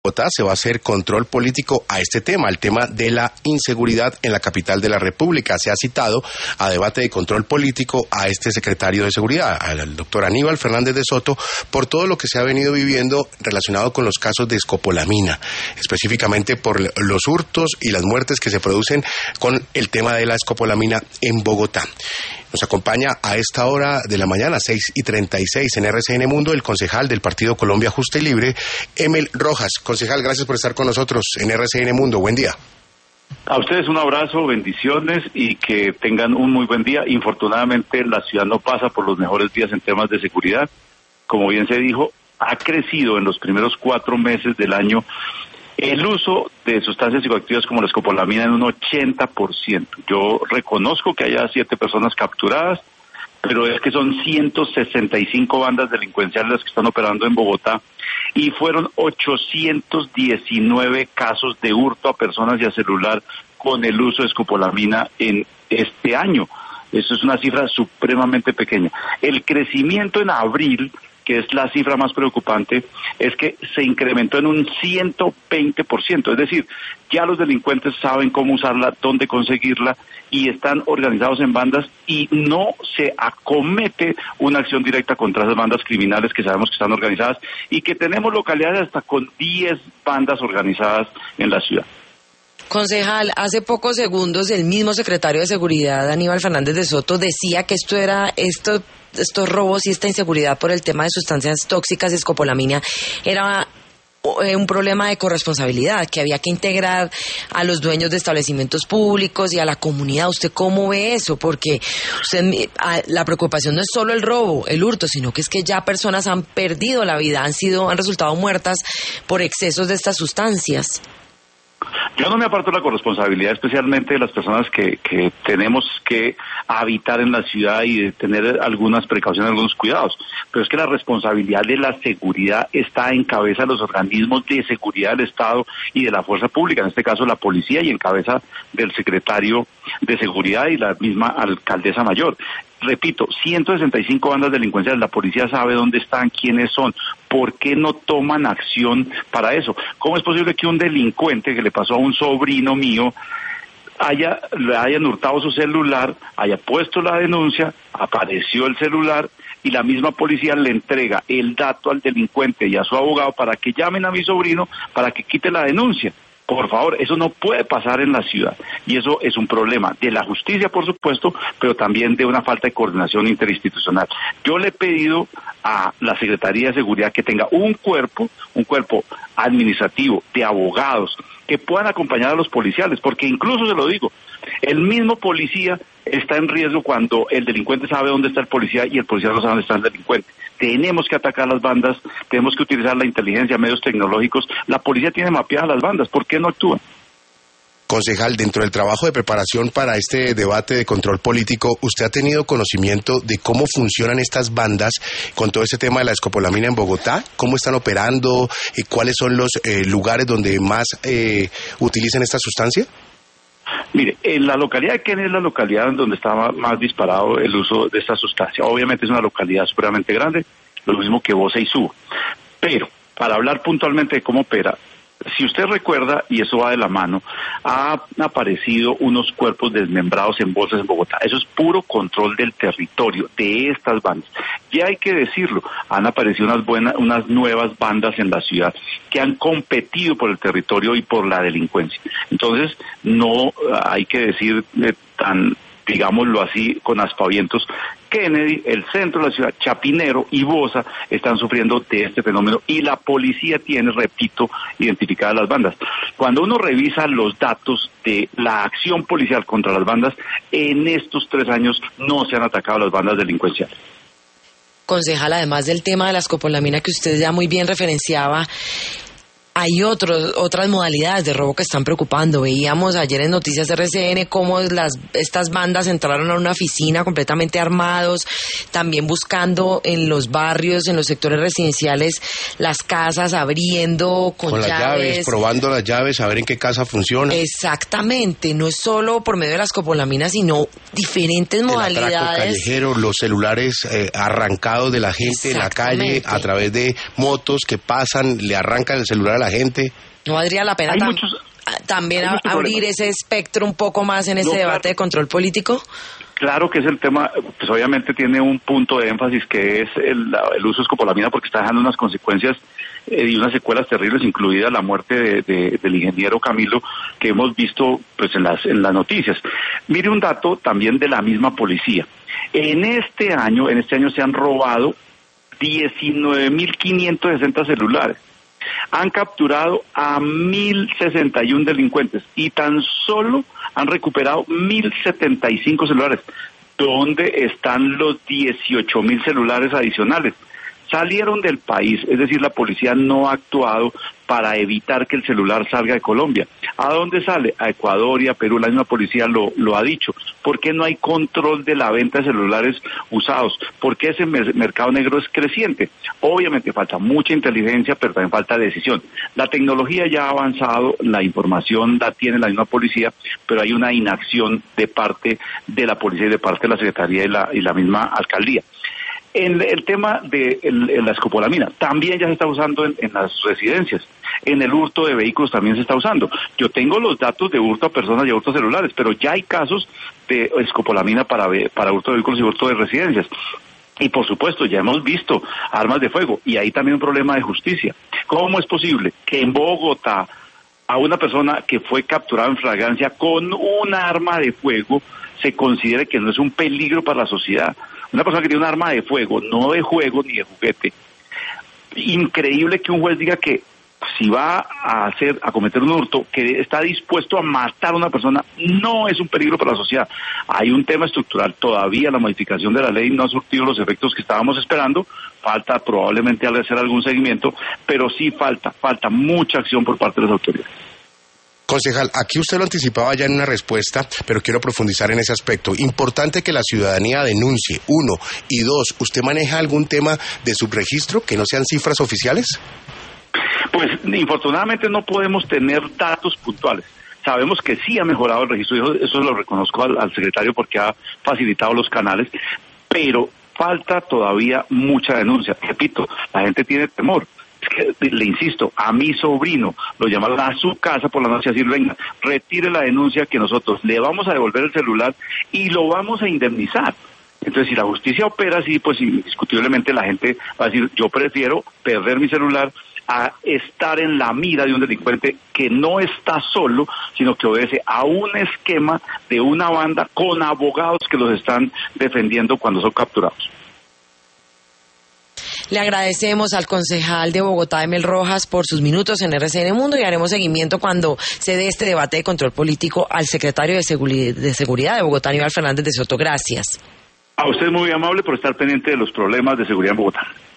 Bogotá se va a hacer control político a este tema, al tema de la inseguridad en la capital de la República. Se ha citado a debate de control político a este secretario de Seguridad, al doctor Aníbal Fernández de Soto, por todo lo que se ha venido viviendo relacionado con los casos de escopolamina, específicamente por los hurtos y las muertes que se producen con el tema de la escopolamina en Bogotá. Nos acompaña a esta hora de la mañana, 6:36, en RCN Mundo, el concejal del Partido Colombia Justa y Libre, Emel Rojas. Concejal, gracias por estar con nosotros en RCN Mundo. Buen día. A ustedes un abrazo, bendiciones y que tengan un muy buen día. Infortunadamente, la ciudad no pasa por los mejores días en temas de seguridad. Como bien se dijo, ha crecido en los primeros 4 meses del año el uso de sustancias psicoactivas como la escopolamina en un 80%. Yo reconozco que haya 7 personas capturadas, pero es que son 165 bandas delincuenciales las que están operando en Bogotá y fueron 819 casos de hurto a personas y a celular con el uso de escopolamina en este año. Eso es una cifra supremamente pequeña. El crecimiento en abril, que es la cifra más preocupante, es que se incrementó en un 120%, es decir, ya los delincuentes saben cómo usarla, dónde conseguirla y están organizados en bandas y no se acomete una acción directa contra esas bandas criminales que sabemos que están organizadas y que tenemos localidades hasta con 10 bandas organizadas en la ciudad. Concejal, hace pocos segundos el mismo secretario de Seguridad, Aníbal Fernández de Soto, decía que estos robos y esta inseguridad por el tema de sustancias tóxicas y escopolamina era un problema de corresponsabilidad, que había que integrar a los dueños de establecimientos públicos y a la comunidad. ¿Usted cómo ve eso? Porque la preocupación no es solo el robo, el hurto, sino que es que ya personas han perdido la vida, han resultado muertas por excesos de estas sustancias. Yo no me aparto de la corresponsabilidad, especialmente de las personas que tenemos que habitar en la ciudad y de tener algunas precauciones, algunos cuidados. Pero es que la responsabilidad de la seguridad está en cabeza de los organismos de seguridad del Estado y de la fuerza pública, en este caso la policía y en cabeza del secretario de Seguridad y la misma alcaldesa mayor. Repito, 165 bandas delincuenciales, la policía sabe dónde están, quiénes son, ¿por qué no toman acción para eso? ¿Cómo es posible que un delincuente que le pasó a un sobrino mío le hayan hurtado su celular, haya puesto la denuncia, apareció el celular y la misma policía le entrega el dato al delincuente y a su abogado para que llamen a mi sobrino para que quite la denuncia? Por favor, eso no puede pasar en la ciudad y eso es un problema de la justicia, por supuesto, pero también de una falta de coordinación interinstitucional. Yo le he pedido a la Secretaría de Seguridad que tenga un cuerpo administrativo de abogados que puedan acompañar a los policiales, porque incluso se lo digo, el mismo policía está en riesgo cuando el delincuente sabe dónde está el policía y el policía no sabe dónde está el delincuente. Tenemos que atacar las bandas, tenemos que utilizar la inteligencia, medios tecnológicos. La policía tiene mapeadas las bandas, ¿por qué no actúan? Concejal, dentro del trabajo de preparación para este debate de control político, ¿usted ha tenido conocimiento de cómo funcionan estas bandas con todo este tema de la escopolamina en Bogotá? ¿Cómo están operando? ¿Cuáles son los lugares donde más utilizan esta sustancia? Mire, en la localidad de Kennedy es la localidad donde estaba más disparado el uso de esta sustancia. Obviamente es una localidad supremamente grande, lo mismo que Bosa y Suba. Pero, para hablar puntualmente de cómo opera, si usted recuerda, y eso va de la mano, han aparecido unos cuerpos desmembrados en bolsas en Bogotá. Eso es puro control del territorio de estas bandas. Ya hay que decirlo, han aparecido unas nuevas bandas en la ciudad que han competido por el territorio y por la delincuencia. Entonces, no hay que decir digámoslo así, con aspavientos, Kennedy, el centro de la ciudad, Chapinero y Bosa están sufriendo de este fenómeno y la policía tiene, repito, identificadas las bandas. Cuando uno revisa los datos de la acción policial contra las bandas, en estos 3 años no se han atacado las bandas delincuenciales. Concejal, además del tema de la escopolamina que usted ya muy bien referenciaba, hay otras modalidades de robo que están preocupando. Veíamos ayer en Noticias RCN cómo estas bandas entraron a una oficina completamente armados, también buscando en los barrios, en los sectores residenciales, las casas, abriendo con las llaves, probando las llaves, a ver en qué casa funciona. Exactamente, no es solo por medio de la escopolamina, sino diferentes modalidades. El atraco callejero, los celulares arrancados de la gente en la calle a través de motos que pasan, le arrancan el celular a la gente. ¿No valdría la pena también abrir ese espectro un poco más en ese debate de control político? Claro que es el tema, pues obviamente tiene un punto de énfasis que es el uso de escopolamina, porque está dejando unas consecuencias y unas secuelas terribles, incluida la muerte del ingeniero Camilo, que hemos visto pues en las noticias. Mire un dato también de la misma policía. En este año se han robado 19.560 celulares. Han capturado a 1.061 delincuentes y tan solo han recuperado 1.075 celulares. ¿Dónde están los 18.000 celulares adicionales? Salieron del país, es decir, la policía no ha actuado para evitar que el celular salga de Colombia. ¿A dónde sale? A Ecuador y a Perú, la misma policía lo ha dicho. ¿Por qué no hay control de la venta de celulares usados? ¿Por qué ese mercado negro es creciente? Obviamente falta mucha inteligencia, pero también falta decisión. La tecnología ya ha avanzado, la información la tiene la misma policía, pero hay una inacción de parte de la policía y de parte de la Secretaría y la misma alcaldía. En el tema de la escopolamina, también ya se está usando en las residencias. En el hurto de vehículos también se está usando. Yo tengo los datos de hurto a personas y hurto celulares, pero ya hay casos de escopolamina para hurto de vehículos y hurto de residencias. Y por supuesto, ya hemos visto armas de fuego, y ahí también un problema de justicia. ¿Cómo es posible que en Bogotá a una persona que fue capturada en flagrancia con un arma de fuego se considere que no es un peligro para la sociedad? Una persona que tiene un arma de fuego, no de juego ni de juguete. Increíble que un juez diga que si va a cometer un hurto, que está dispuesto a matar a una persona, no es un peligro para la sociedad. Hay un tema estructural. Todavía la modificación de la ley no ha surtido los efectos que estábamos esperando. Falta probablemente hacer algún seguimiento, pero sí falta mucha acción por parte de las autoridades. Concejal, aquí usted lo anticipaba ya en una respuesta, pero quiero profundizar en ese aspecto. Importante que la ciudadanía denuncie, 1, y 2, ¿usted maneja algún tema de subregistro que no sean cifras oficiales? Pues infortunadamente no podemos tener datos puntuales. Sabemos que sí ha mejorado el registro, eso lo reconozco al secretario porque ha facilitado los canales, pero falta todavía mucha denuncia. Repito, la gente tiene temor. Es que, le insisto, a mi sobrino lo llamaron a su casa por la noche a decir, venga, retire la denuncia que nosotros le vamos a devolver el celular y lo vamos a indemnizar. Entonces, si la justicia opera así, pues indiscutiblemente la gente va a decir, yo prefiero perder mi celular a estar en la mira de un delincuente que no está solo, sino que obedece a un esquema de una banda con abogados que los están defendiendo cuando son capturados. Le agradecemos al concejal de Bogotá, Emel Rojas, por sus minutos en RCN Mundo, y haremos seguimiento cuando se dé este debate de control político al secretario de Seguridad de Bogotá, Aníbal Fernández de Soto. Gracias. A usted muy amable por estar pendiente de los problemas de seguridad en Bogotá.